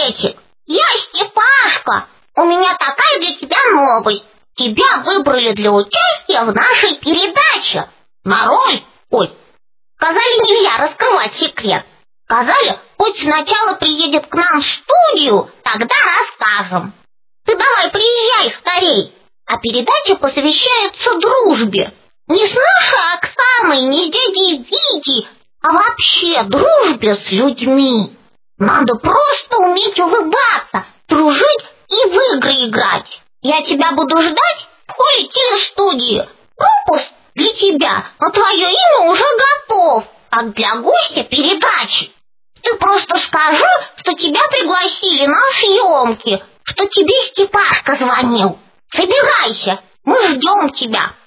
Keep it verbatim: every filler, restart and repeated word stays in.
приветик! Я Степашка! У меня такая для тебя новость. Тебя выбрали для участия в нашей передаче. На роль... Ой, сказали, нельзя раскрывать секрет. Сказали, пусть сначала приедет к нам в студию, тогда расскажем. Ты давай приезжай скорей. А передача посвящается дружбе. Не с нашей Оксаной, не с дядей Витей, а вообще дружбе с людьми. Надо просто уметь улыбаться, дружить и в игры играть. Я тебя буду ждать в холле телестудии. Пропуск для тебя, но твое имя уже готов, как для гостя передачи. Ты просто скажи, что тебя пригласили на съемки, что тебе Степашка звонил. Собирайся, мы ждем тебя.